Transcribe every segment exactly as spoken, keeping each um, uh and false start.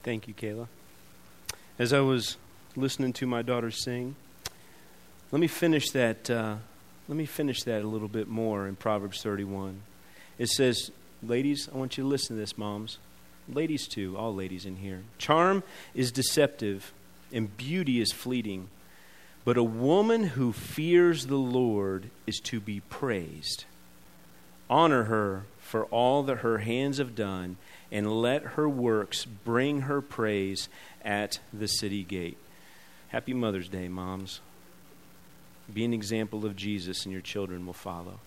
Thank you, Kayla. As I was listening to my daughter sing, let me finish that. Uh, let me finish that a little bit more in Proverbs thirty-one. It says, ladies, I want you to listen to this, moms. Ladies too, all ladies in here. Charm is deceptive and beauty is fleeting, but a woman who fears the Lord is to be praised. Honor her for all that her hands have done, and let her works bring her praise at the city gate. Happy Mother's Day, moms. Be an example of Jesus, and your children will follow.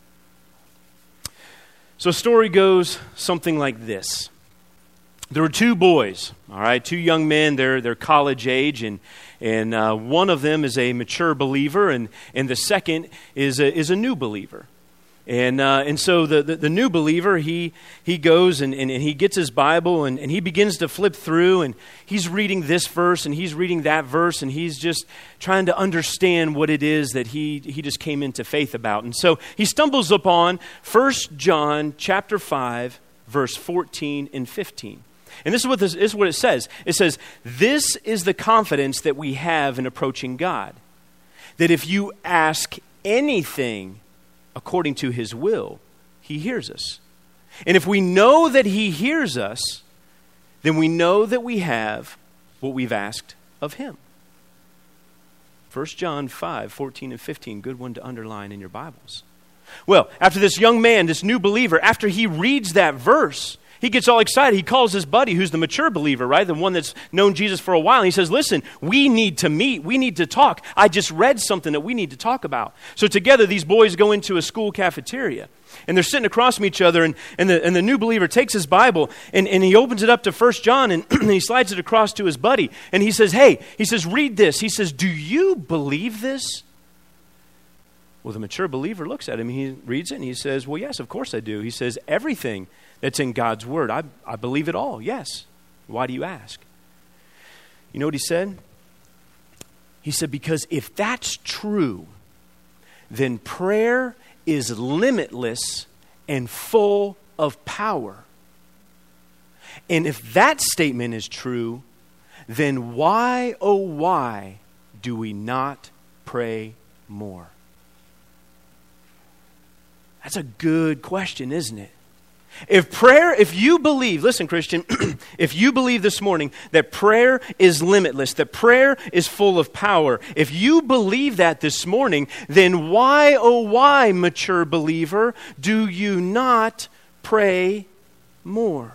So, story goes something like this. There were two boys, all right, two young men. They're they're college age, and and uh, one of them is a mature believer, and and the second is a, is a new believer. And uh, and so the, the, the new believer, he he goes and, and, and he gets his Bible and, and he begins to flip through, and he's reading this verse and he's reading that verse, and he's just trying to understand what it is that he he just came into faith about. And so he stumbles upon First John chapter five, verse fourteen and fifteen. And this is what this, this is what it says. It says, "This is the confidence that we have in approaching God, that if you ask anything according to his will, he hears us. And if we know that he hears us, then we know that we have what we've asked of him." First John five, fourteen and fifteen, good one to underline in your Bibles. Well, after this young man, this new believer, after he reads that verse, he gets all excited. He calls his buddy, who's the mature believer, right? The one that's known Jesus for a while. And he says, listen, we need to meet. We need to talk. I just read something that we need to talk about. So together, these boys go into a school cafeteria. And they're sitting across from each other. And, and, the, and the new believer takes his Bible and, and he opens it up to First John and, and he slides it across to his buddy. And he says, hey, he says, read this. He says, do you believe this? Well, the mature believer looks at him. He reads it and he says, well, yes, of course I do. He says, everything that's in God's word, I, I believe it all, yes. Why do you ask? You know what he said? He said, because if that's true, then prayer is limitless and full of power. And if that statement is true, then why, oh why, do we not pray more? That's a good question, isn't it? If prayer, if you believe, listen, Christian, if you believe this morning that prayer is limitless, that prayer is full of power, if you believe that this morning, then why, oh why, mature believer, do you not pray more?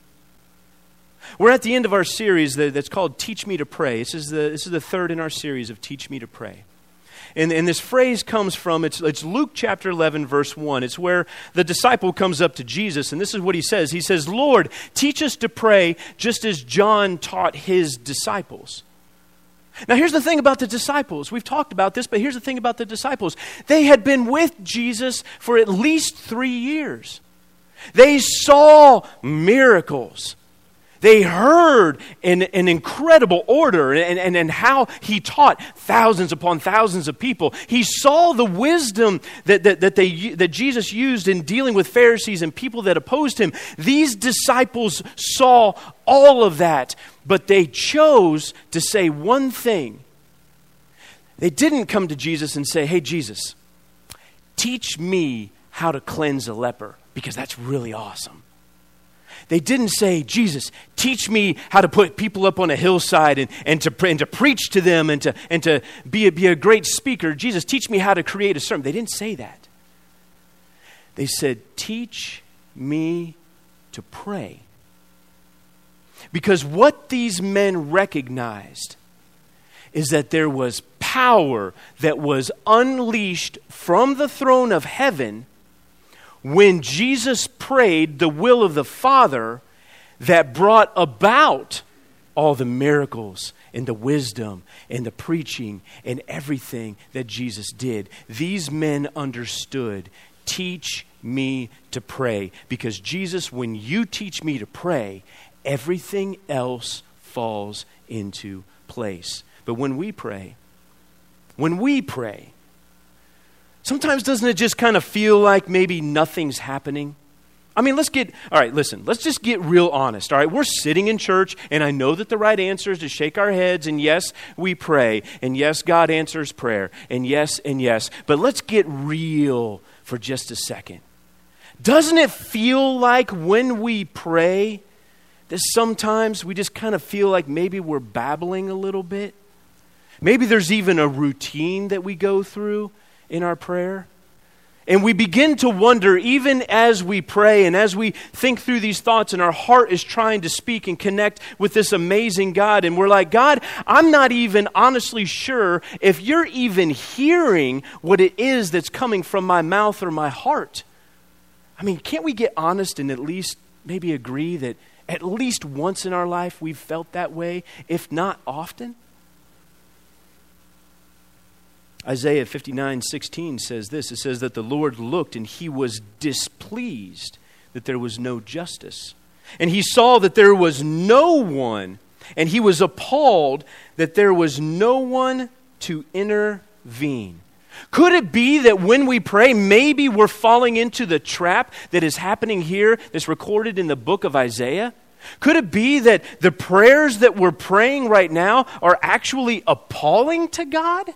We're at the end of our series that's called Teach Me to Pray. This is the, this is the third in our series of Teach Me to Pray. And, and this phrase comes from, it's, it's Luke chapter eleven, verse one. It's where the disciple comes up to Jesus, and this is what he says. He says, Lord, teach us to pray just as John taught his disciples. Now, here's the thing about the disciples. We've talked about this, but here's the thing about the disciples. They had been with Jesus for at least three years. They saw miracles. They heard an, an incredible order and, and, and how he taught thousands upon thousands of people. He saw the wisdom that, that, that, they, that Jesus used in dealing with Pharisees and people that opposed him. These disciples saw all of that, but they chose to say one thing. They didn't come to Jesus and say, hey, Jesus, teach me how to cleanse a leper, because that's really awesome. They didn't say, Jesus, teach me how to put people up on a hillside and, and, to, and to preach to them and to, and to be, a, be a great speaker. Jesus, teach me how to create a sermon. They didn't say that. They said, teach me to pray. Because what these men recognized is that there was power that was unleashed from the throne of heaven when Jesus prayed the will of the Father that brought about all the miracles and the wisdom and the preaching and everything that Jesus did. These men understood, teach me to pray. Because Jesus, when you teach me to pray, everything else falls into place. But when we pray, when we pray, sometimes doesn't it just kind of feel like maybe nothing's happening? I mean, let's get, all right, listen, let's just get real honest, all right? We're sitting in church, and I know that the right answer is to shake our heads, and yes, we pray, and yes, God answers prayer, and yes, and yes. But let's get real for just a second. Doesn't it feel like when we pray that sometimes we just kind of feel like maybe we're babbling a little bit? Maybe there's even a routine that we go through in our prayer. And we begin to wonder, even as we pray and as we think through these thoughts and our heart is trying to speak and connect with this amazing God, and we're like, God, I'm not even honestly sure if you're even hearing what it is that's coming from my mouth or my heart. I mean, can't we get honest and at least maybe agree that at least once in our life we've felt that way, if not often? Isaiah fifty-nine sixteen says this. It says that the Lord looked and he was displeased that there was no justice. And he saw that there was no one, and he was appalled that there was no one to intervene. Could it be that when we pray, maybe we're falling into the trap that is happening here that's recorded in the book of Isaiah? Could it be that the prayers that we're praying right now are actually appalling to God?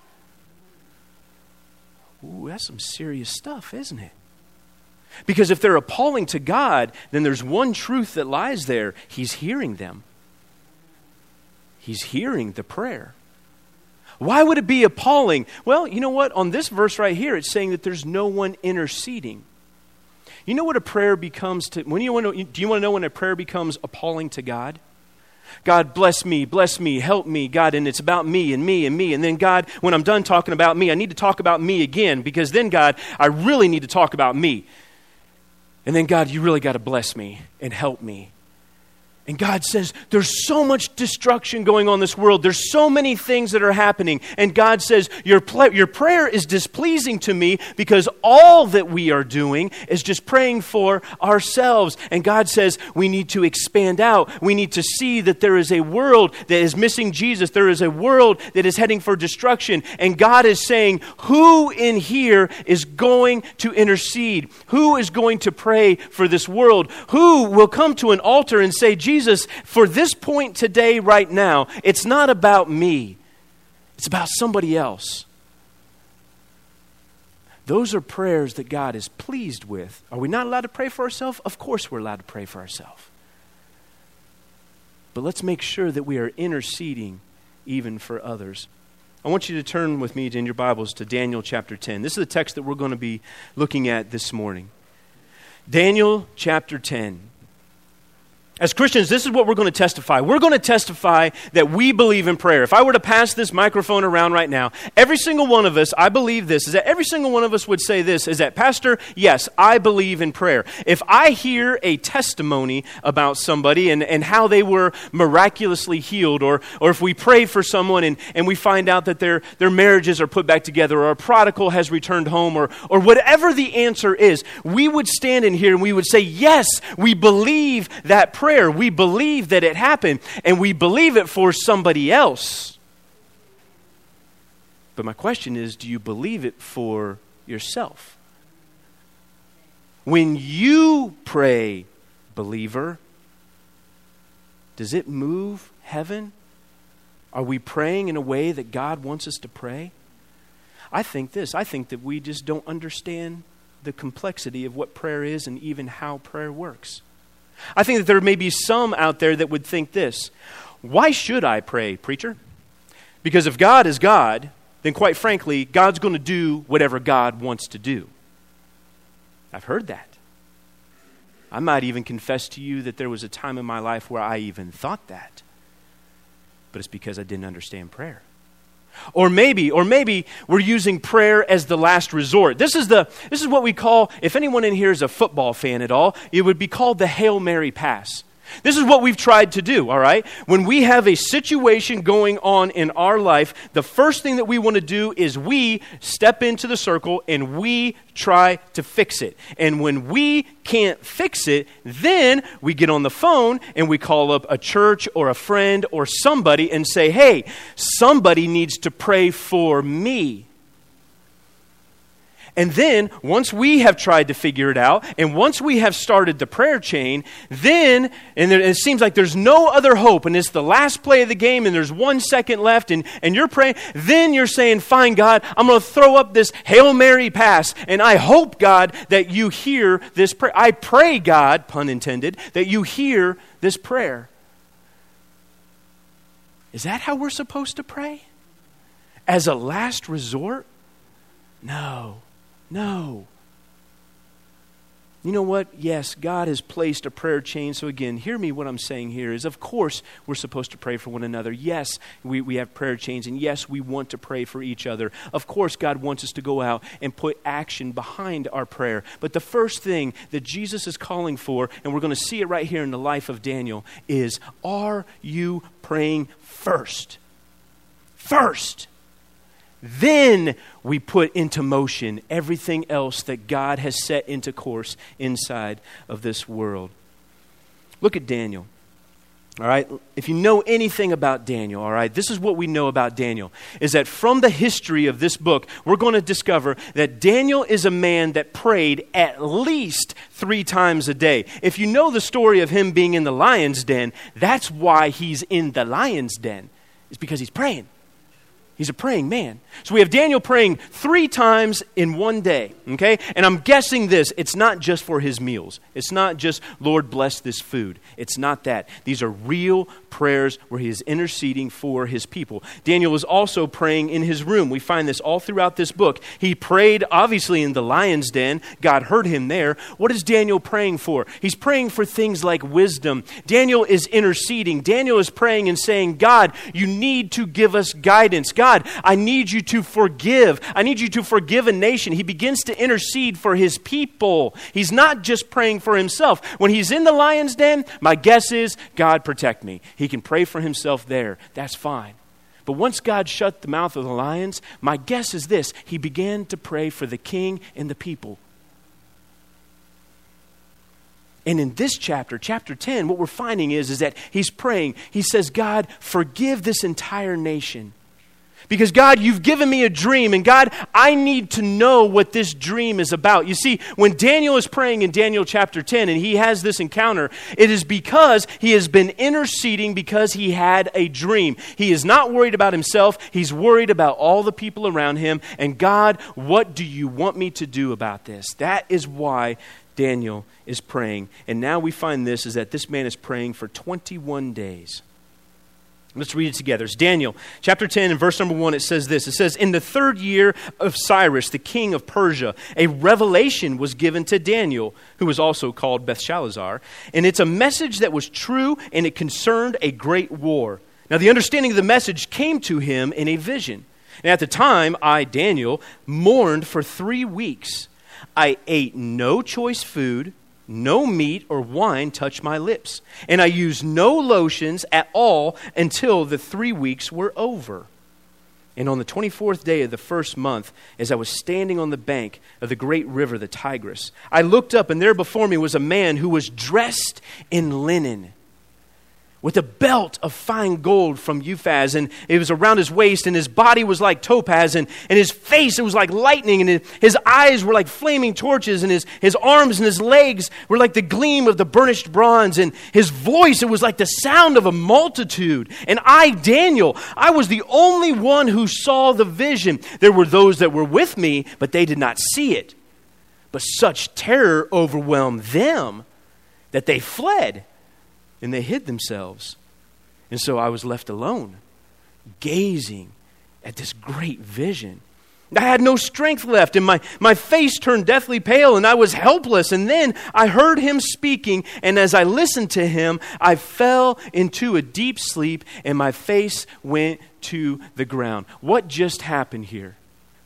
Ooh, that's some serious stuff, isn't it? Because if they're appalling to God, then there's one truth that lies there. He's hearing them. He's hearing the prayer. Why would it be appalling? Well, you know what? On this verse right here, it's saying that there's no one interceding. You know what a prayer becomes to, when you want to, do you want to know when a prayer becomes appalling to God? God, bless me, bless me, help me, God, and it's about me and me and me. And then, God, when I'm done talking about me, I need to talk about me again, because then, God, I really need to talk about me. And then, God, you really got to bless me and help me. And God says, there's so much destruction going on in this world. There's so many things that are happening. And God says, your, ple- your prayer is displeasing to me because all that we are doing is just praying for ourselves. And God says, we need to expand out. We need to see that there is a world that is missing Jesus. There is a world that is heading for destruction. And God is saying, who in here is going to intercede? Who is going to pray for this world? Who will come to an altar and say, Jesus, Jesus, for this point today, right now, it's not about me. It's about somebody else. Those are prayers that God is pleased with. Are we not allowed to pray for ourselves? Of course we're allowed to pray for ourselves. But let's make sure that we are interceding even for others. I want you to turn with me in your Bibles to Daniel chapter ten. This is the text that we're going to be looking at this morning. Daniel chapter ten. As Christians, this is what we're going to testify. We're going to testify that we believe in prayer. If I were to pass this microphone around right now, every single one of us, I believe this, is that every single one of us would say this, is that, Pastor, yes, I believe in prayer. If I hear a testimony about somebody and, and how they were miraculously healed, or or if we pray for someone and, and we find out that their, their marriages are put back together, or a prodigal has returned home, or, or whatever the answer is, we would stand in here and we would say, yes, we believe that prayer. Prayer. We believe that it happened, and we believe it for somebody else. But my question is, do you believe it for yourself? When you pray, believer, does it move heaven? Are we praying in a way that God wants us to pray? I think this. I think that we just don't understand the complexity of what prayer is and even how prayer works. I think that there may be some out there that would think this: why should I pray, preacher? Because if God is God, then quite frankly, God's going to do whatever God wants to do. I've heard that. I might even confess to you that there was a time in my life where I even thought that. But it's because I didn't understand prayer. Or maybe, or maybe we're using prayer as the last resort. This is the this is what we call, if anyone in here is a football fan at all, it would be called the Hail Mary pass. This is what we've tried to do, all right? When we have a situation going on in our life, the first thing that we want to do is we step into the circle and we try to fix it. And when we can't fix it, then we get on the phone and we call up a church or a friend or somebody and say, hey, somebody needs to pray for me. And then, once we have tried to figure it out, and once we have started the prayer chain, then, and it seems like there's no other hope, and it's the last play of the game, and there's one second left, and, and you're praying, then you're saying, fine, God, I'm going to throw up this Hail Mary pass, and I hope, God, that you hear this prayer. I pray, God, pun intended, that you hear this prayer. Is that how we're supposed to pray? As a last resort? No. No. You know what? Yes, God has placed a prayer chain. So again, hear me what I'm saying here is, of course, we're supposed to pray for one another. Yes, we, we have prayer chains. And yes, we want to pray for each other. Of course, God wants us to go out and put action behind our prayer. But the first thing that Jesus is calling for, and we're going to see it right here in the life of Daniel, is, are you praying first? First. Then we put into motion everything else that God has set into course inside of this world. Look at Daniel. All right, if you know anything about Daniel, all right, this is what we know about Daniel, is that from the history of this book, we're going to discover that Daniel is a man that prayed at least three times a day. If you know the story of him being in the lion's den, that's why he's in the lion's den. It's because he's praying. He's a praying man. So we have Daniel praying three times in one day, okay? And I'm guessing this, it's not just for his meals. It's not just, Lord, bless this food. It's not that. These are real prayers where he is interceding for his people. Daniel was also praying in his room. We find this all throughout this book. He prayed, obviously, in the lion's den. God heard him there. What is Daniel praying for? He's praying for things like wisdom. Daniel is interceding. Daniel is praying and saying, God, you need to give us guidance. God, I need you to forgive. I need you to forgive a nation. He begins to intercede for his people. He's not just praying for himself. When he's in the lion's den, my guess is, God, protect me. He can pray for himself there. That's fine. But once God shut the mouth of the lions, my guess is this. He began to pray for the king and the people. And in this chapter, chapter ten, what we're finding is, is that he's praying. He says, God, forgive this entire nation. Because God, you've given me a dream, and God, I need to know what this dream is about. You see, when Daniel is praying in Daniel chapter ten, and he has this encounter, it is because he has been interceding because he had a dream. He is not worried about himself. He's worried about all the people around him. And God, what do you want me to do about this? That is why Daniel is praying. And now we find this, is that this man is praying for twenty-one days. Let's read it together. It's Daniel chapter ten and verse number one. It says this. It says, in the third year of Cyrus, the king of Persia, a revelation was given to Daniel, who was also called Belshazzar. And it's a message that was true, and it concerned a great war. Now the understanding of the message came to him in a vision. And at the time, I, Daniel, mourned for three weeks. I ate no choice food. No meat or wine touched my lips, and I used no lotions at all until the three weeks were over. And on the twenty-fourth day of the first month, as I was standing on the bank of the great river, the Tigris, I looked up, and there before me was a man who was dressed in linen, with a belt of fine gold from Uphaz, and it was around his waist, and his body was like topaz, and, and his face, it was like lightning, and his, his eyes were like flaming torches, and his, his arms and his legs were like the gleam of the burnished bronze, and his voice, it was like the sound of a multitude. And I, Daniel, I was the only one who saw the vision. There were those that were with me, but they did not see it. But such terror overwhelmed them that they fled. And they hid themselves. And so I was left alone, gazing at this great vision. I had no strength left, and my, my face turned deathly pale, and I was helpless. And then I heard him speaking, and as I listened to him, I fell into a deep sleep, and my face went to the ground. What just happened here?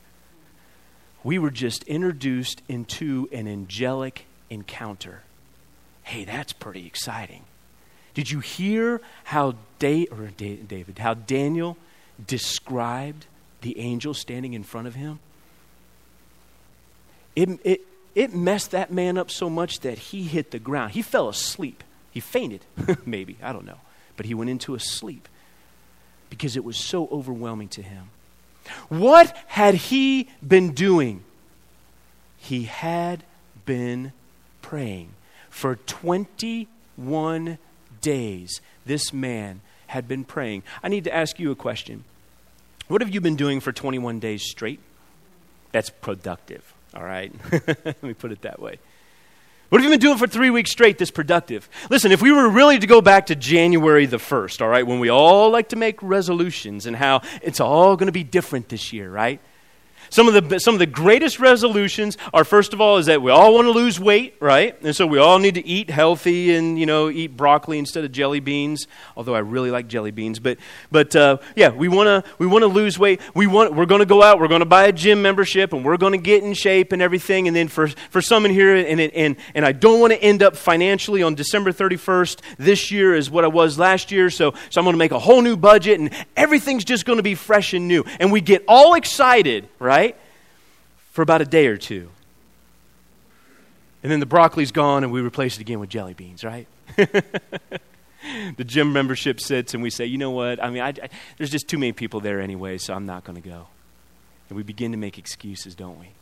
We were just introduced into an angelic encounter. Hey, that's pretty exciting. Did you hear how da- or da- David, how Daniel described the angel standing in front of him? It, it, it messed that man up so much that he hit the ground. He fell asleep. He fainted, maybe, I don't know. But he went into a sleep because it was so overwhelming to him. What had he been doing? He had been praying. For twenty-one days, this man had been praying. I need to ask you a question. What have you been doing for twenty-one days straight? That's productive, all right? Let me put it that way. What have you been doing for three weeks straight that's productive? Listen, if we were really to go back to January the first, all right, when we all like to make resolutions and how it's all going to be different this year, right? Some of the some of the greatest resolutions are, first of all, is that we all want to lose weight, right? And so we all need to eat healthy and, you know, eat broccoli instead of jelly beans. Although I really like jelly beans, but but uh, yeah, we want to we want to lose weight. We want we're going to go out. We're going to buy a gym membership, and we're going to get in shape and everything. And then for for some in here, and it, and and I don't want to end up financially on December thirty-first this year as what I was last year. So so I'm going to make a whole new budget, and everything's just going to be fresh and new. And we get all excited, right? For about a day or two. And then the broccoli's gone and we replace it again with jelly beans, right? The gym membership sits and we say, you know what? I mean, I, I, there's just too many people there anyway, so I'm not going to go. And we begin to make excuses, don't we?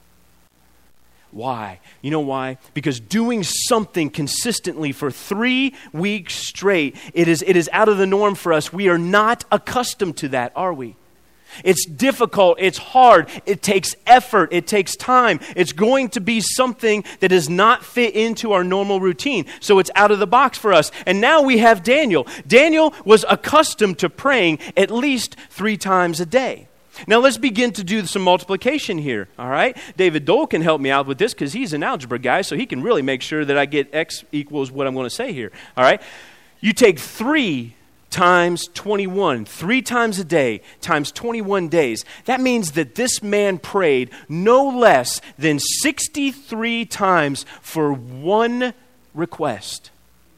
Why? You know why? Because doing something consistently for three weeks straight, it is, it is out of the norm for us. We are not accustomed to that, are we? It's difficult, it's hard, it takes effort, it takes time. It's going to be something that does not fit into our normal routine. So it's out of the box for us. And now we have Daniel. Daniel was accustomed to praying at least three times a day. Now let's begin to do some multiplication here, all right? David Dole can help me out with this because he's an algebra guy, so he can really make sure that I get X equals what I'm going to say here, all right? You take three times twenty-one, three times a day, times twenty-one days. That means that this man prayed no less than sixty-three times for one request.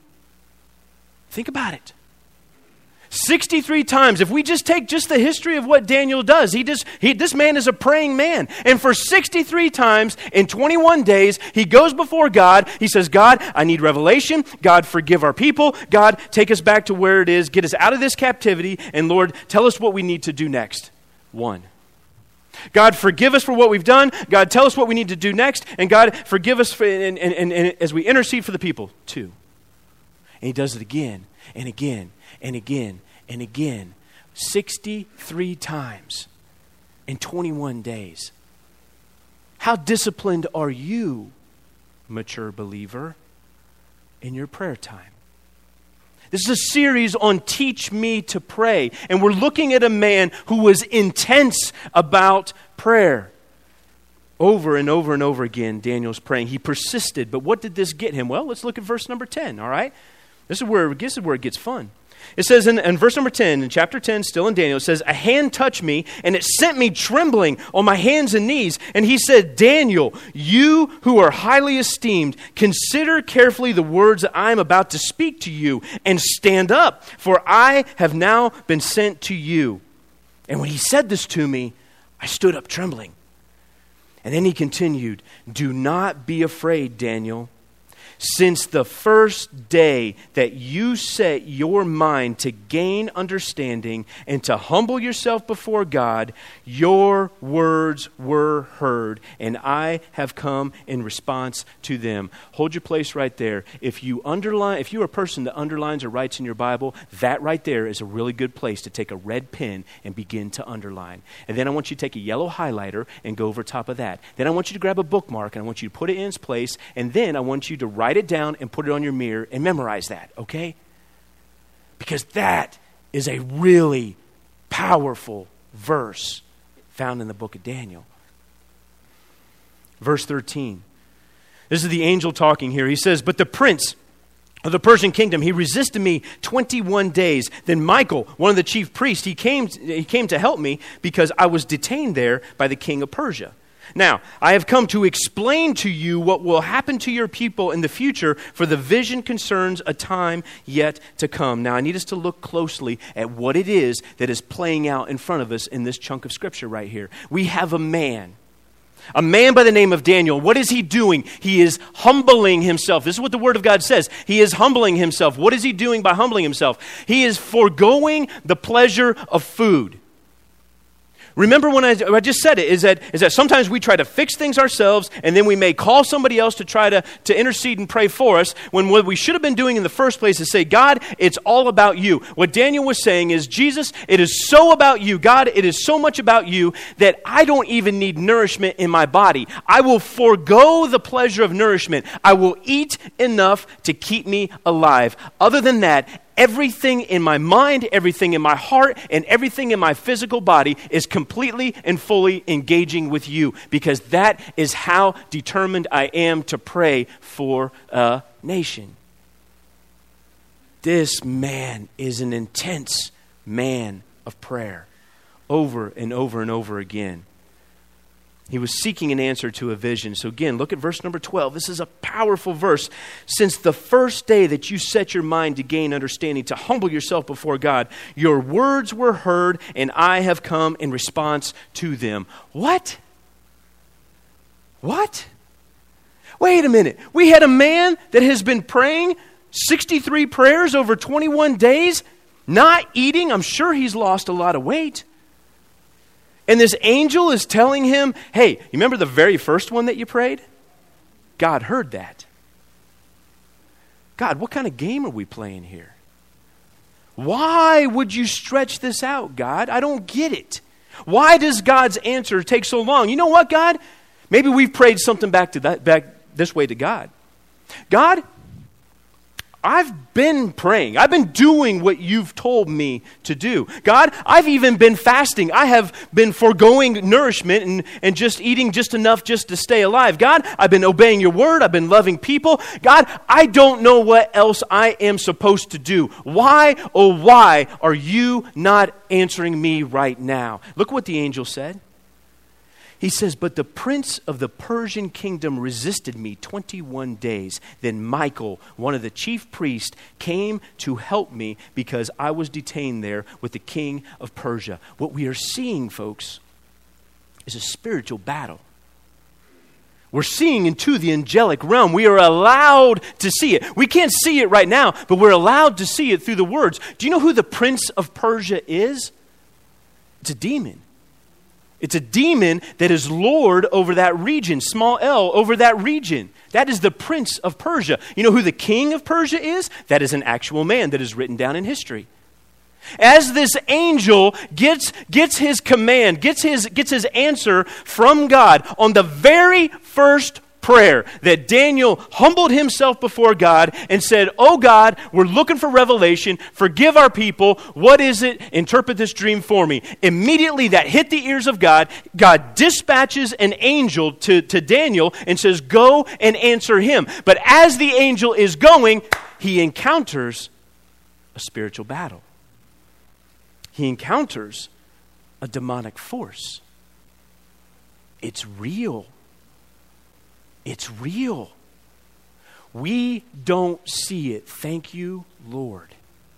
Think about it. sixty-three times. If we just take just the history of what Daniel does, he just he this man is a praying man. And for sixty-three times in twenty-one days, he goes before God. He says, God, I need revelation. God, forgive our people. God, take us back to where it is. Get us out of this captivity. And Lord, tell us what we need to do next. One. God, forgive us for what we've done. God, tell us what we need to do next. And God, forgive us for, and, and, and, and as we intercede for the people. Two. And he does it again and again and again and again. sixty-three times in twenty-one days. How disciplined are you, mature believer, in your prayer time? This is a series on Teach Me to Pray. And we're looking at a man who was intense about prayer. Over and over and over again, Daniel's praying. He persisted. But what did this get him? Well, let's look at verse number ten, all right? This is where, this is where it gets fun. It says in, in verse number ten, in chapter ten, still in Daniel, it says, a hand touched me, and it sent me trembling on my hands and knees. And he said, Daniel, you who are highly esteemed, consider carefully the words that I am about to speak to you, and stand up, for I have now been sent to you. And when he said this to me, I stood up trembling. And then he continued, do not be afraid, Daniel. Since the first day that you set your mind to gain understanding and to humble yourself before God, your words were heard, and I have come in response to them. Hold your place right there. If you underline, if you're a person that underlines or writes in your Bible, that right there is a really good place to take a red pen and begin to underline. And then I want you to take a yellow highlighter and go over top of that. Then I want you to grab a bookmark and I want you to put it in its place, and then I want you to write Write it down and put it on your mirror and memorize that, okay? Because that is a really powerful verse found in the book of Daniel. Verse thirteen. This is the angel talking here. He says, but the prince of the Persian kingdom, he resisted me twenty-one days. Then Michael, one of the chief priests, he came, he came to help me because I was detained there by the king of Persia. Now, I have come to explain to you what will happen to your people in the future, for the vision concerns a time yet to come. Now, I need us to look closely at what it is that is playing out in front of us in this chunk of scripture right here. We have a man, a man by the name of Daniel. What is he doing? He is humbling himself. This is what the Word of God says. He is humbling himself. What is he doing by humbling himself? He is foregoing the pleasure of food. Remember when I, I just said it, is that, is that sometimes we try to fix things ourselves, and then we may call somebody else to try to, to intercede and pray for us, when what we should have been doing in the first place is say, God, it's all about you. What Daniel was saying is, Jesus, it is so about you. God, it is so much about you that I don't even need nourishment in my body. I will forego the pleasure of nourishment. I will eat enough to keep me alive. Other than that, everything in my mind, everything in my heart, and everything in my physical body is completely and fully engaging with you, because that is how determined I am to pray for a nation. This man is an intense man of prayer, over and over and over again. He was seeking an answer to a vision. So again, look at verse number twelve. This is a powerful verse. Since the first day that you set your mind to gain understanding, to humble yourself before God, your words were heard, and I have come in response to them. What? What? Wait a minute. We had a man that has been praying sixty-three prayers over twenty-one days, not eating. I'm sure he's lost a lot of weight. And this angel is telling him, hey, you remember the very first one that you prayed? God heard that. God, what kind of game are we playing here? Why would you stretch this out, God? I don't get it. Why does God's answer take so long? You know what, God? Maybe we've prayed something back to that, back this way to God. God, I've been praying. I've been doing what you've told me to do. God, I've even been fasting. I have been foregoing nourishment and, and just eating just enough just to stay alive. God, I've been obeying your word. I've been loving people. God, I don't know what else I am supposed to do. Why, oh why are you not answering me right now? Look what the angel said. He says, but the prince of the Persian kingdom resisted me twenty-one days. Then Michael, one of the chief priests, came to help me because I was detained there with the king of Persia. What we are seeing, folks, is a spiritual battle. We're seeing into the angelic realm. We are allowed to see it. We can't see it right now, but we're allowed to see it through the words. Do you know who the prince of Persia is? It's a demon. It's a demon that is Lord over that region, small L, over that region. That is the prince of Persia. You know who the king of Persia is? That is an actual man that is written down in history. As this angel gets, gets his command, gets his, gets his answer from God on the very first prayer, that Daniel humbled himself before God and said, oh God, we're looking for revelation. Forgive our people. What is it? Interpret this dream for me. Immediately that hit the ears of God. God dispatches an angel to, to Daniel and says, go and answer him. But as the angel is going, he encounters a spiritual battle. He encounters a demonic force. It's real. It's real. We don't see it. Thank you, Lord.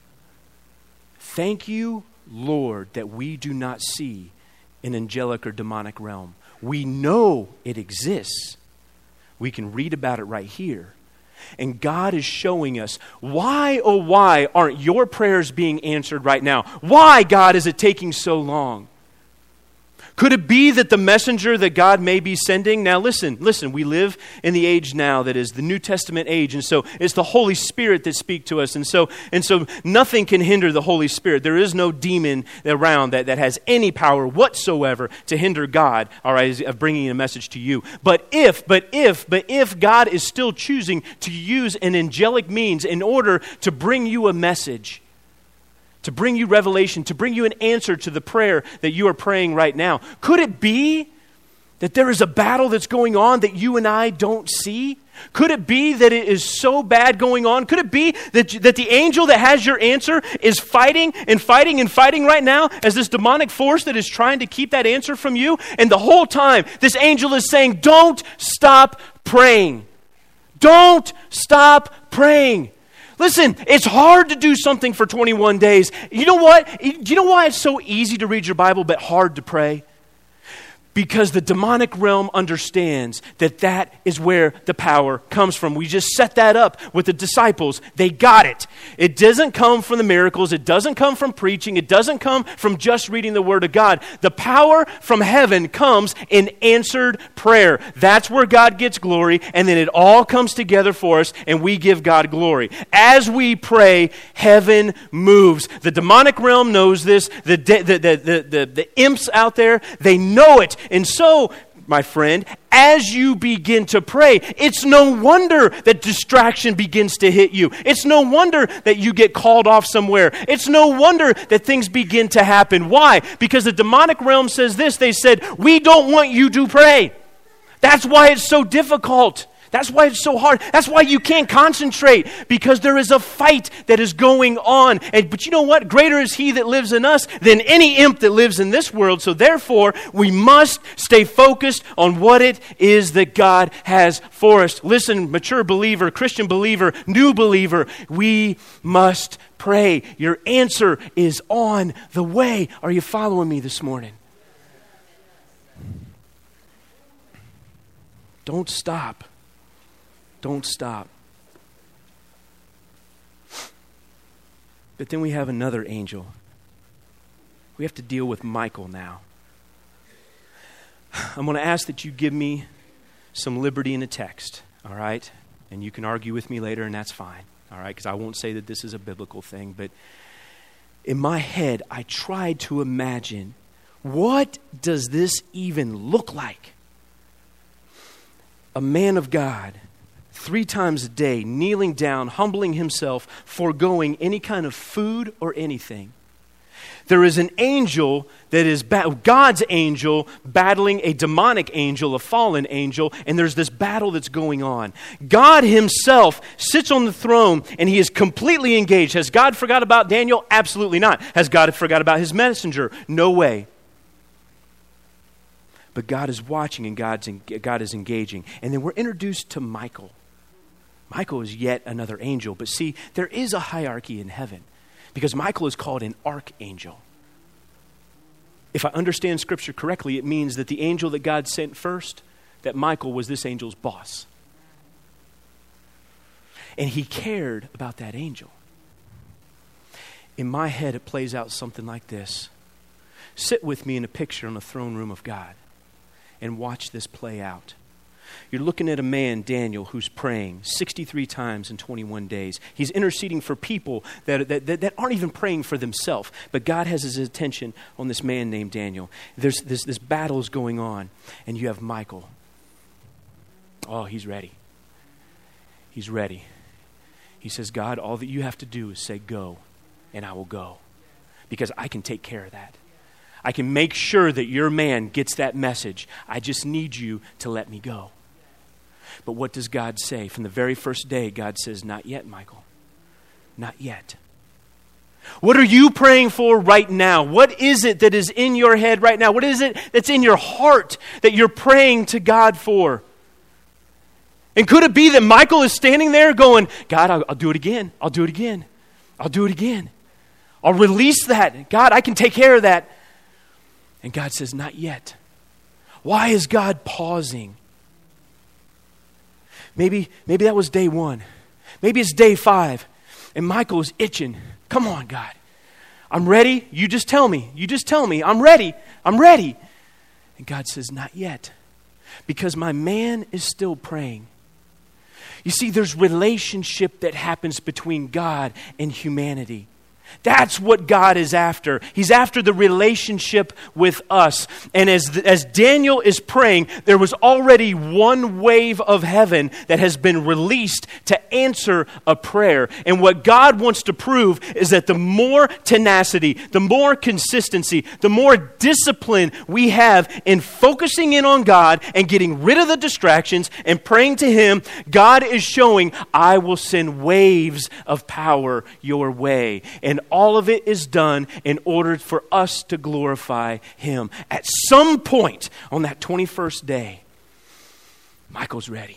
Thank you, Lord, that we do not see an angelic or demonic realm. We know it exists. We can read about it right here. And God is showing us, why, oh why aren't your prayers being answered right now? Why, God, is it taking so long? Could it be that the messenger that God may be sending? Now listen, listen, we live in the age now that is the New Testament age, and so it's the Holy Spirit that speaks to us, and so and so nothing can hinder the Holy Spirit. There is no demon around that, that has any power whatsoever to hinder God, all right, of bringing a message to you. But if, but if, but if God is still choosing to use an angelic means in order to bring you a message, to bring you revelation, to bring you an answer to the prayer that you are praying right now. Could it be that there is a battle that's going on that you and I don't see? Could it be that it is so bad going on? Could it be that, that the angel that has your answer is fighting and fighting and fighting right now as this demonic force that is trying to keep that answer from you? And the whole time, this angel is saying, don't stop praying. Don't stop praying. Listen, it's hard to do something for twenty-one days. You know what? Do you know why it's so easy to read your Bible but hard to pray? Because the demonic realm understands that that is where the power comes from. We just set that up with the disciples. They got it. It doesn't come from the miracles. It doesn't come from preaching. It doesn't come from just reading the Word of God. The power from heaven comes in answered prayer. That's where God gets glory, and then it all comes together for us, and we give God glory. As we pray, heaven moves. The demonic realm knows this. The, de- the, the, the, the, the imps out there, they know it. And so, my friend, as you begin to pray, it's no wonder that distraction begins to hit you. It's no wonder that you get called off somewhere. It's no wonder that things begin to happen. Why? Because the demonic realm says this. They said, we don't want you to pray. That's why it's so difficult. That's why it's so hard. That's why you can't concentrate, because there is a fight that is going on. And but you know what? Greater is he that lives in us than any imp that lives in this world. So therefore, we must stay focused on what it is that God has for us. Listen, mature believer, Christian believer, new believer, we must pray. Your answer is on the way. Are you following me this morning? Don't stop. Don't stop. But then we have another angel. We have to deal with Michael now. I'm going to ask that you give me some liberty in the text, all right? And you can argue with me later, and that's fine, all right? Because I won't say that this is a biblical thing. But in my head, I tried to imagine, what does this even look like? A man of God, three times a day, kneeling down, humbling himself, foregoing any kind of food or anything. There is an angel that is ba- God's angel battling a demonic angel, a fallen angel, and there's this battle that's going on. God himself sits on the throne, and he is completely engaged. Has God forgot about Daniel? Absolutely not. Has God forgot about his messenger? No way. But God is watching, and God's en- God is engaging. And then we're introduced to Michael. Michael is yet another angel. But see, there is a hierarchy in heaven, because Michael is called an archangel. If I understand Scripture correctly, it means that the angel that God sent first, that Michael was this angel's boss. And he cared about that angel. In my head, it plays out something like this. Sit with me in a picture on the throne room of God and watch this play out. You're looking at a man, Daniel, who's praying sixty-three times in twenty-one days. He's interceding for people that, that, that, that aren't even praying for themselves. But God has his attention on this man named Daniel. There's this, this battle is going on, and you have Michael. Oh, he's ready. He's ready. He says, God, all that you have to do is say go, and I will go. Because I can take care of that. I can make sure that your man gets that message. I just need you to let me go. But what does God say? From the very first day, God says, not yet, Michael. Not yet. What are you praying for right now? What is it that is in your head right now? What is it that's in your heart that you're praying to God for? And could it be that Michael is standing there going, God, I'll, I'll do it again. I'll do it again. I'll do it again. I'll release that. God, I can take care of that. And God says, not yet. Why is God pausing? Maybe, maybe that was day one. Maybe it's day five. And Michael is itching. Come on, God. I'm ready. You just tell me. You just tell me. I'm ready. I'm ready. And God says, not yet. Because my man is still praying. You see, there's relationship that happens between God and humanity. That's what God is after. He's after the relationship with us. And as, as Daniel is praying, there was already one wave of heaven that has been released to answer a prayer. And what God wants to prove is that the more tenacity, the more consistency, the more discipline we have in focusing in on God and getting rid of the distractions and praying to Him, God is showing, I will send waves of power your way. And all of it is done in order for us to glorify Him. At some point on that twenty-first day, Michael's ready.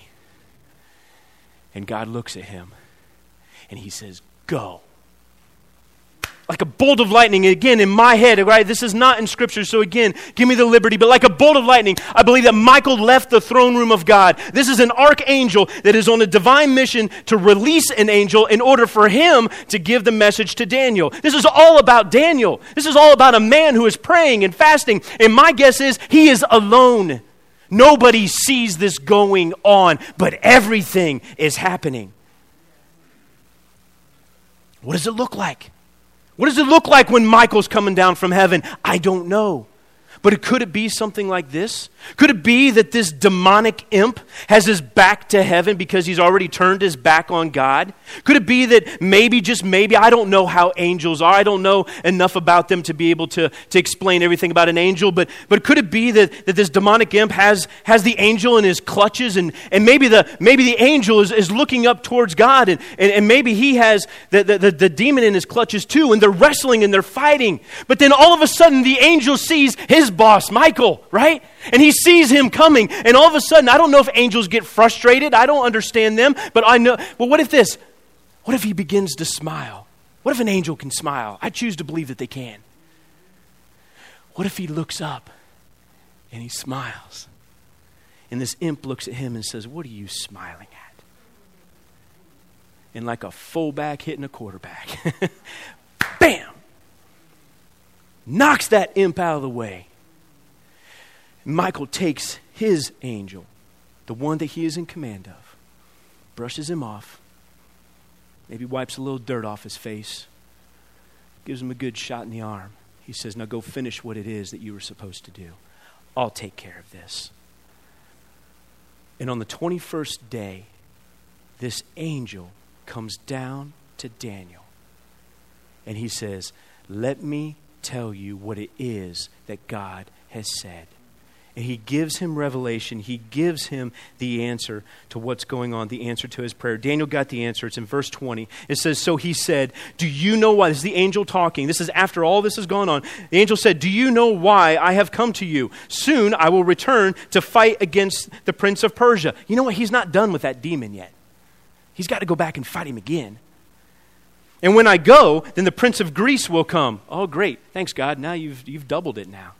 And God looks at him and He says, go. like a bolt of lightning, again, in my head, right? This is not in Scripture, so again, give me the liberty. But like a bolt of lightning, I believe that Michael left the throne room of God. This is an archangel that is on a divine mission to release an angel in order for him to give the message to Daniel. This is all about Daniel. This is all about a man who is praying and fasting. And my guess is he is alone. Nobody sees this going on, but everything is happening. What does it look like? What does it look like when Michael's coming down from heaven? I don't know. But could it be something like this? Could it be that this demonic imp has his back to heaven because he's already turned his back on God? Could it be that maybe, just maybe, I don't know how angels are. I don't know enough about them to be able to, to explain everything about an angel. But but could it be that, that this demonic imp has, has the angel in his clutches? And, and maybe the maybe the angel is, is looking up towards God. And, and, and maybe he has the, the, the, the demon in his clutches too. And they're wrestling and they're fighting. But then all of a sudden the angel sees his boss, Michael, right? And he sees him coming, and all of a sudden, I don't know if angels get frustrated. I don't understand them, but I know. Well, what if this? What if he begins to smile? What if an angel can smile? I choose to believe that they can. What if he looks up and he smiles? And this imp looks at him and says, "What are you smiling at?" And like a fullback hitting a quarterback, bam! Knocks that imp out of the way. Michael takes his angel, the one that he is in command of, brushes him off, maybe wipes a little dirt off his face, gives him a good shot in the arm. He says, "Now go finish what it is that you were supposed to do. I'll take care of this." And on the twenty-first day, this angel comes down to Daniel, and he says, "Let me tell you what it is that God has said." And he gives him revelation. He gives him the answer to what's going on, the answer to his prayer. Daniel got the answer. It's in verse twenty. It says, "So he said, 'Do you know why?'" This is the angel talking. This is after all this has gone on. The angel said, "Do you know why I have come to you? Soon I will return to fight against the prince of Persia." You know what? He's not done with that demon yet. He's got to go back and fight him again. "And when I go, then the prince of Greece will come." Oh, great. Thanks, God. Now you've you've doubled it now.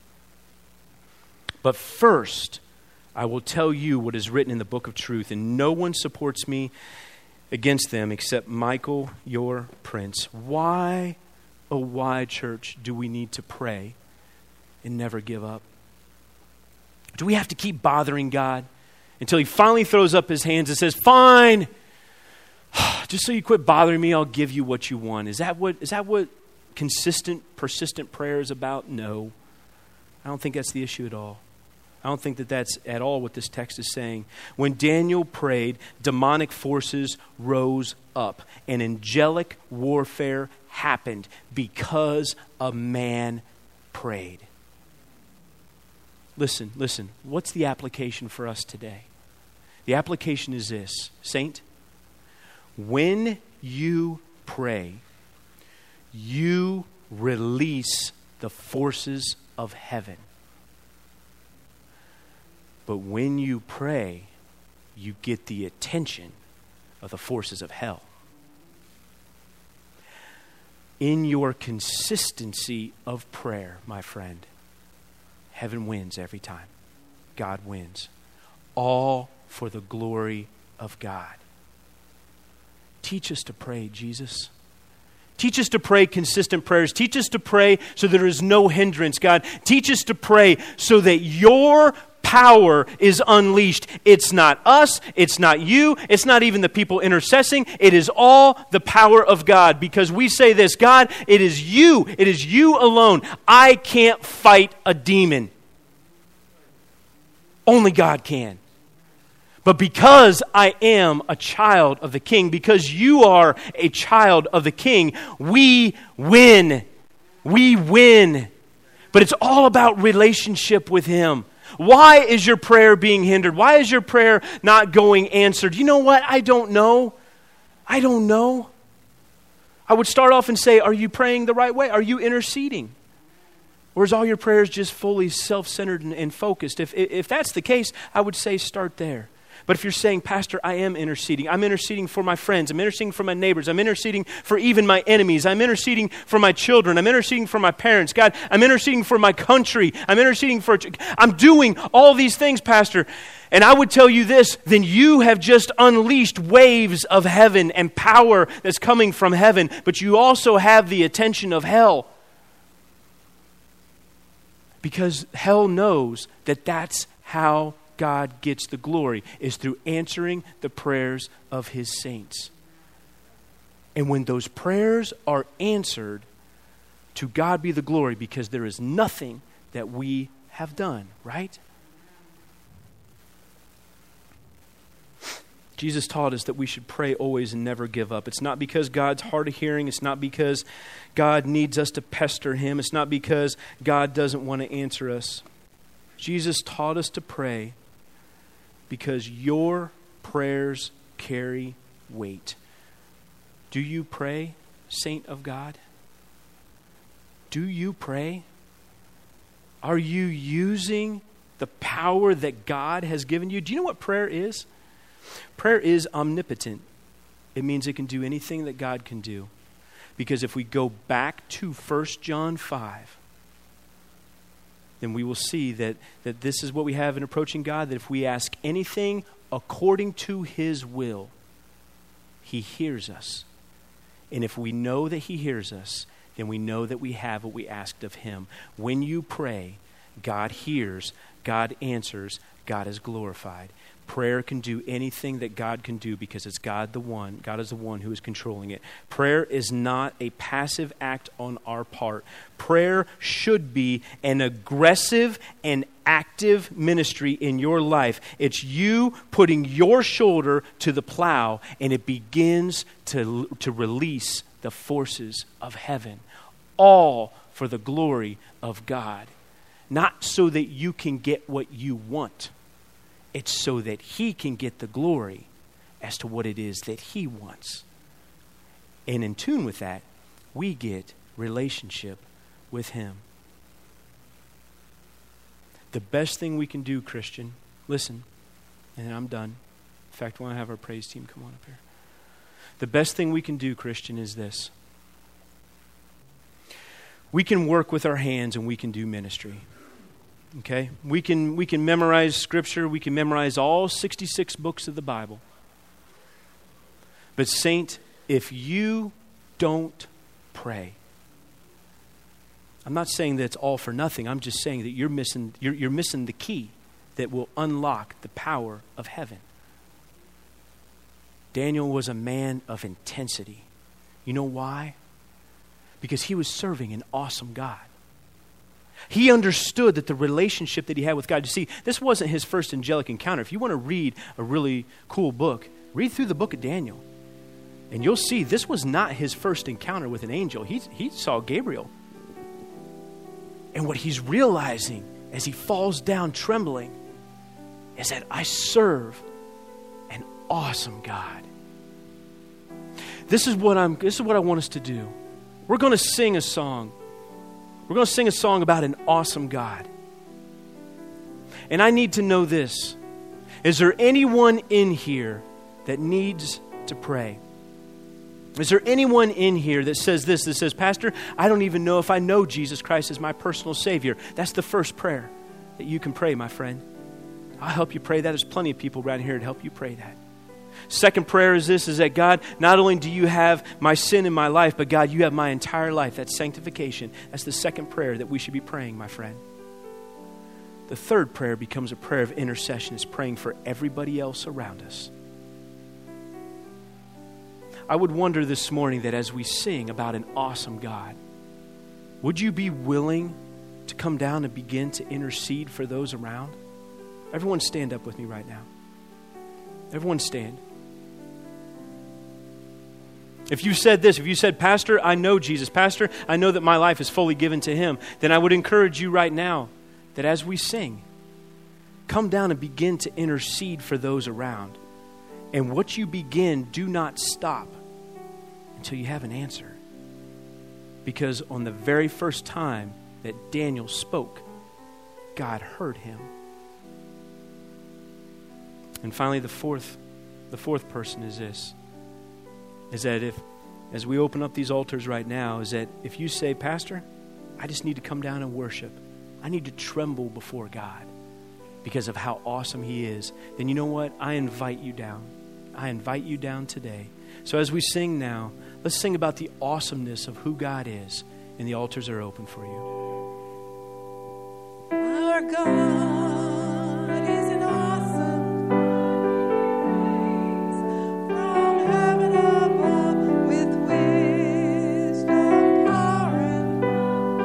"But first, I will tell you what is written in the book of truth, and no one supports me against them except Michael, your prince." Why, oh why, church, do we need to pray and never give up? Do we have to keep bothering God until he finally throws up his hands and says, "Fine, just so you quit bothering me, I'll give you what you want"? Is that what, is that what consistent, persistent prayer is about? No. I don't think that's the issue at all. I don't think that that's at all what this text is saying. When Daniel prayed, demonic forces rose up, and angelic warfare happened because a man prayed. Listen, listen. What's the application for us today? The application is this, Saint. When you pray, you release the forces of heaven. But when you pray, you get the attention of the forces of hell. In your consistency of prayer, my friend, heaven wins every time. God wins. All for the glory of God. Teach us to pray, Jesus. Teach us to pray consistent prayers. Teach us to pray so there is no hindrance, God. Teach us to pray so that your power is unleashed. It's not us. It's not you. It's not even the people intercessing. It is all the power of God, because we say this, God, it is you. It is you alone. I can't fight a demon. Only God can. But because I am a child of the King, because you are a child of the King, we win. We win. But it's all about relationship with Him. Why is your prayer being hindered? Why is your prayer not going answered? You know what? I don't know. I don't know. I would start off and say, are you praying the right way? Are you interceding? Or is all your prayers just fully self-centered and, and focused? If, if that's the case, I would say start there. But if you're saying, Pastor, I am interceding. I'm interceding for my friends. I'm interceding for my neighbors. I'm interceding for even my enemies. I'm interceding for my children. I'm interceding for my parents. God, I'm interceding for my country. I'm interceding for... I'm doing all these things, Pastor. And I would tell you this, then you have just unleashed waves of heaven and power that's coming from heaven. But you also have the attention of hell. Because hell knows that that's how God gets the glory, is through answering the prayers of His saints. And when those prayers are answered, to God be the glory, because there is nothing that we have done, right? Jesus taught us that we should pray always and never give up. It's not because God's hard of hearing. It's not because God needs us to pester Him. It's not because God doesn't want to answer us. Jesus taught us to pray because your prayers carry weight. Do you pray, saint of God? Do you pray? Are you using the power that God has given you? Do you know what prayer is? Prayer is omnipotent. It means it can do anything that God can do. Because if we go back to First John five, then we will see that, that this is what we have in approaching God, that if we ask anything according to His will, He hears us. And if we know that He hears us, then we know that we have what we asked of Him. When you pray, God hears, God answers, God is glorified. Prayer can do anything that God can do because it's God the one. God is the one who is controlling it. Prayer is not a passive act on our part. Prayer should be an aggressive and active ministry in your life. It's you putting your shoulder to the plow, and it begins to, to release the forces of heaven, all for the glory of God. Not so that you can get what you want. It's so that He can get the glory as to what it is that He wants. And in tune with that, we get relationship with Him. The best thing we can do, Christian, listen, and I'm done. In fact, I want to have our praise team come on up here. The best thing we can do, Christian, is this. We can work with our hands and we can do ministry. Okay? We can we can memorize Scripture. We can memorize all sixty-six books of the Bible. But saint, if you don't pray, I'm not saying that it's all for nothing. I'm just saying that you're missing you're, you're missing the key that will unlock the power of heaven. Daniel was a man of intensity. You know why? Because he was serving an awesome God. He understood that the relationship that he had with God, you see, this wasn't his first angelic encounter. If you want to read a really cool book, read through the book of Daniel. And you'll see this was not his first encounter with an angel. He, he saw Gabriel. And what he's realizing as he falls down trembling is that I serve an awesome God. This is what I'm this is what I want us to do. We're going to sing a song. We're going to sing a song about an awesome God. And I need to know this. Is there anyone in here that needs to pray? Is there anyone in here that says this, that says, Pastor, I don't even know if I know Jesus Christ as my personal Savior? That's the first prayer that you can pray, my friend. I'll help you pray that. There's plenty of people around here to help you pray that. Second prayer is this, is that God, not only do you have my sin in my life, but God, you have my entire life. That's sanctification. That's the second prayer that we should be praying, my friend. The third prayer becomes a prayer of intercession. It's praying for everybody else around us. I would wonder this morning that as we sing about an awesome God, would you be willing to come down and begin to intercede for those around? Everyone stand up with me right now. Everyone stand. If you said this, if you said, Pastor, I know Jesus. Pastor, I know that my life is fully given to Him. Then I would encourage you right now that as we sing, come down and begin to intercede for those around. And what you begin, do not stop until you have an answer. Because on the very first time that Daniel spoke, God heard him. And finally, the fourth, the fourth person is this, is that if, as we open up these altars right now, is that if you say, Pastor, I just need to come down and worship. I need to tremble before God because of how awesome He is. Then you know what? I invite you down. I invite you down today. So as we sing now, let's sing about the awesomeness of who God is, and the altars are open for you. Our God is an awesome grace from heaven above with wisdom, power, and love.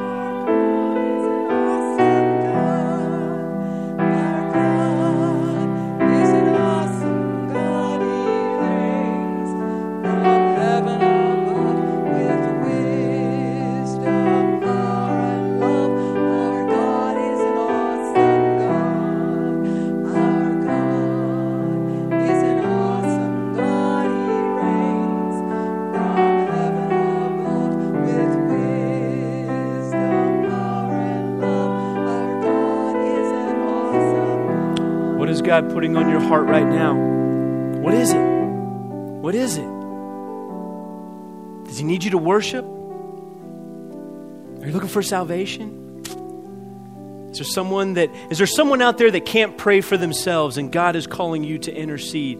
Our God is an awesome God. Our God is an awesome God. He reigns from heaven above with wisdom, power, and love. Our God is an awesome God. Our God is an awesome God. He reigns from heaven above with wisdom, power, and love. Our God is an awesome God. What is God putting on your heart right now? What is it? What is it? Does He need you to worship? Are you looking for salvation? Is there someone that is there someone out there that can't pray for themselves and God is calling you to intercede?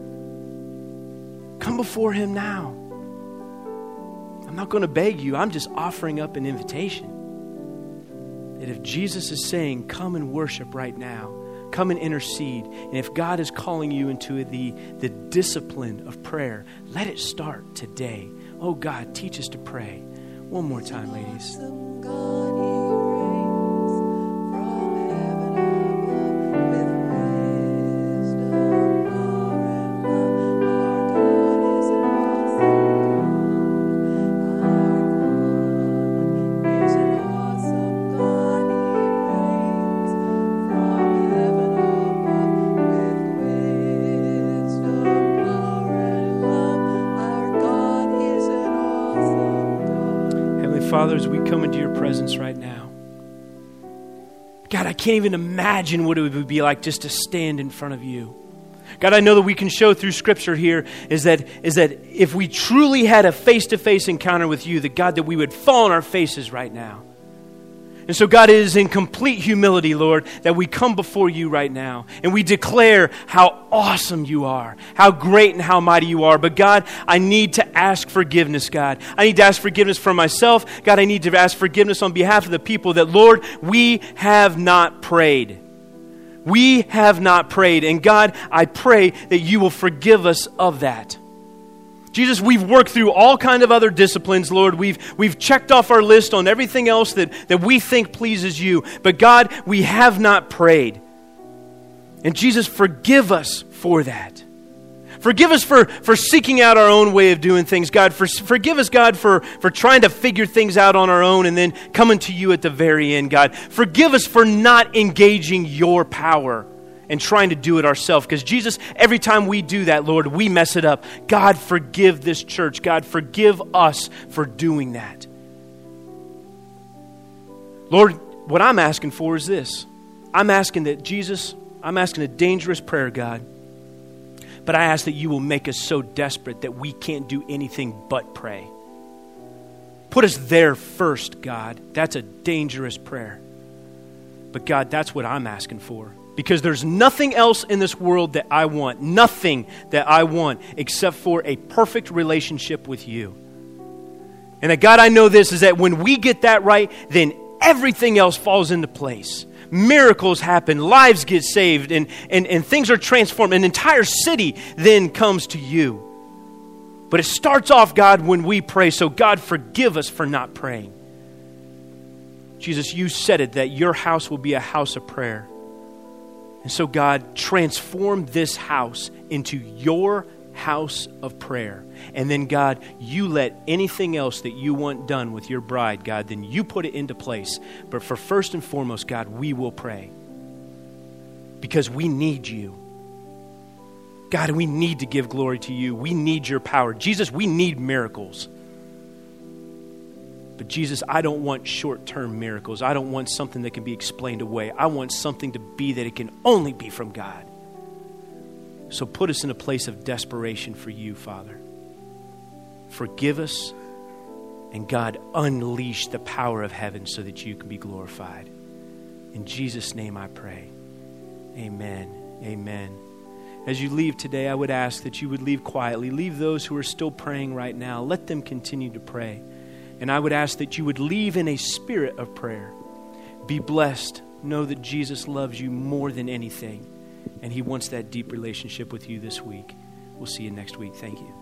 Come before Him now. I'm not going to beg you. I'm just offering up an invitation. That if Jesus is saying, come and worship right now, come and intercede, and if God is calling you into the, the discipline of prayer, let it start today. Oh God, teach us to pray. One more time, ladies. Awesome God, He reigns from heaven above with wisdom, power, and love. Our God is an awesome God. Our God is an awesome God. He reigns from heaven above with wisdom, power, and love. Our God is an awesome God. Heavenly Father, as we come into your presence right now, God, I can't even imagine what it would be like just to stand in front of you. God, I know that we can show through Scripture here is that is that if we truly had a face-to-face encounter with you, that God, that we would fall on our faces right now. And so, God, it is in complete humility, Lord, that we come before you right now and we declare how awesome you are, how great and how mighty you are. But, God, I need to ask forgiveness, God. I need to ask forgiveness for myself. God, I need to ask forgiveness on behalf of the people that, Lord, we have not prayed. We have not prayed. And, God, I pray that you will forgive us of that. Jesus, we've worked through all kind of other disciplines, Lord. We've we've checked off our list on everything else that, that we think pleases you. But God, we have not prayed. And Jesus, forgive us for that. Forgive us for, for seeking out our own way of doing things, God. For, forgive us, God, for, for trying to figure things out on our own and then coming to you at the very end, God. Forgive us for not engaging your power and trying to do it ourselves. Because Jesus, every time we do that, Lord, we mess it up. God, forgive this church. God, forgive us for doing that. Lord, what I'm asking for is this. I'm asking that, Jesus, I'm asking a dangerous prayer, God. But I ask that you will make us so desperate that we can't do anything but pray. Put us there first, God. That's a dangerous prayer. But God, that's what I'm asking for. Because there's nothing else in this world that I want, nothing that I want except for a perfect relationship with you. And that, God, I know this is that when we get that right, then everything else falls into place. Miracles happen, lives get saved, and, and, and things are transformed. An entire city then comes to you. But it starts off, God, when we pray. So, God, forgive us for not praying. Jesus, you said it, that your house will be a house of prayer. And so, God, transform this house into your house of prayer. And then, God, you let anything else that you want done with your bride, God, then you put it into place. But for first and foremost, God, we will pray. Because we need you. God, we need to give glory to you. We need your power. Jesus, we need miracles. But Jesus, I don't want short-term miracles. I don't want something that can be explained away. I want something to be that it can only be from God. So put us in a place of desperation for you, Father. Forgive us, and God, unleash the power of heaven so that you can be glorified. In Jesus' name I pray. Amen. Amen. As you leave today, I would ask that you would leave quietly. Leave those who are still praying right now. Let them continue to pray. And I would ask that you would leave in a spirit of prayer. Be blessed. Know that Jesus loves you more than anything. And he wants that deep relationship with you this week. We'll see you next week. Thank you.